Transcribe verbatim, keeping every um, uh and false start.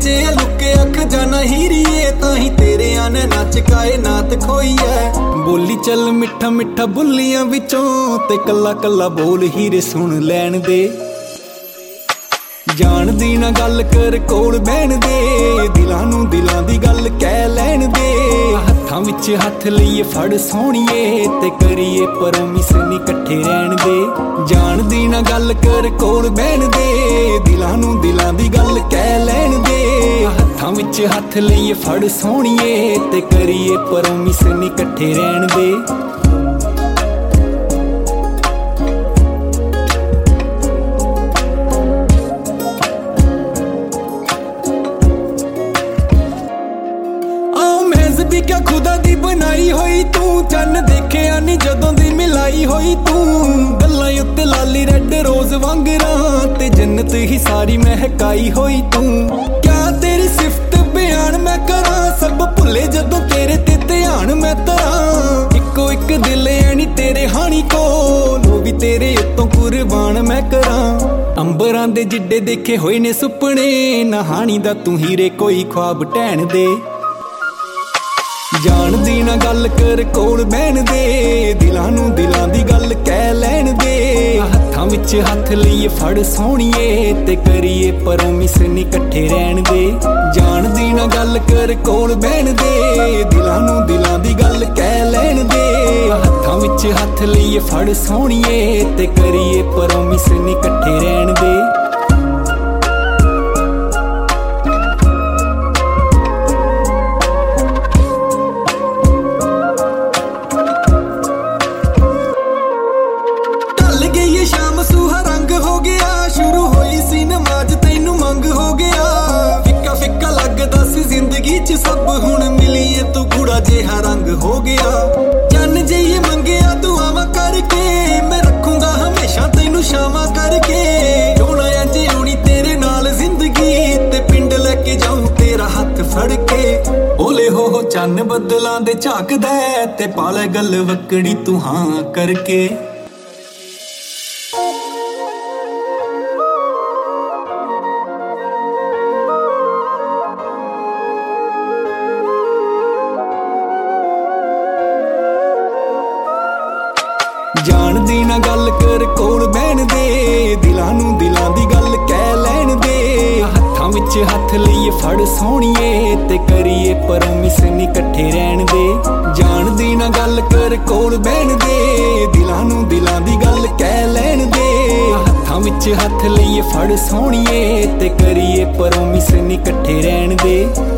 विच लुके खजाना हीरीए ताही तेरे आने नाच कायनात खोई है। बोली चल मिठा मिठा बुलियां विचों ते कला कला बोल हीरे सुन लैन दे। जान दी ना गल कर कोल बैण दे, दिलां नूं दिलां दी गल कह लैण दे। हत्थां विच हत्थ लईए फड़ सोहणीए ते करिए परमिस नी कट्ठे रहण दे। जान दी ना गल कर कोल बैण दे, दिलां नूं दिलां दी गल कह लैण दे। हत्थां विच हत्थ लईए फड़ सोहणीए ते करिए परमिस नी कट्ठे रहण दे। भी क्या खुदा दी बनाई होई तू, चन्न देखिया नी जदों दी मिलाई होई तू। गल्लां उत्ते लाली रेड रोज वांगरा ते जन्नत ही सारी महकाई होई तू। क्या तेरी सिफत बयान मैं करा, सब भुले जदों तेरे ते ध्यान मैं तरा। इको इक दिल ऐनी तेरे हानी कोल, वो भी तेरे उत्तों कुर्बान मैं करा। अंबरां दे जिड्डे देखे होए ने सुपने, नहानी दा तू हीरे कोई ख्वाब टैण दे। जान दी ना गल कर कोल बैण दे, दिलां नूं दिलां दी गल कह लैण दे। हत्थां विच हत्थ लईए फड़ सोहणीए ते करिए परमिस नी कट्ठे रहण दे। जान दी ना गल कर कोल बैण दे, दिलां नूं दिलां दी गल कह लैण दे। हत्थां विच हत्थ लईए फड़ सोहणीए ते करिए परमिस नी कट्ठे रहण दे। शाम सूहा रंग हो गया, शुरू होई सी नमाज तैनू मंग हो गया। फिक्का फिक्का लगदा सी जिंदगी च सब, हुण मिलीए तू गूड़ा जेहा रंग हो गया। चन्न जेही मंगिया दुआवां करके, मैं रखूंगा हमेशा तैनू शामा करके। जोना इंज होनी तेरे नाल जिंदगी, ते पिंड लैके जाऊं तेरा हत्थ फड़ के। ओले हो हो चन्न बदलां दे झाकदा ते पाले गल वकड़ी तू हां करके। जान दी ना गल कर कोल बैण दे, दिलां नूं दिलां दी गल कह लैण दे। हत्थां विच हत्थ लईए फड़ सोहणीए ते करिए परमिस नी कट्ठे रहण दे। जान दी ना गल कर कोल बैण दे, दिलां नूं दिलां दी गल कह लैण दे। हत्थां विच हत्थ लईए फड़ सोहणीए ते करिए परमिस नी कट्ठे रहण दे।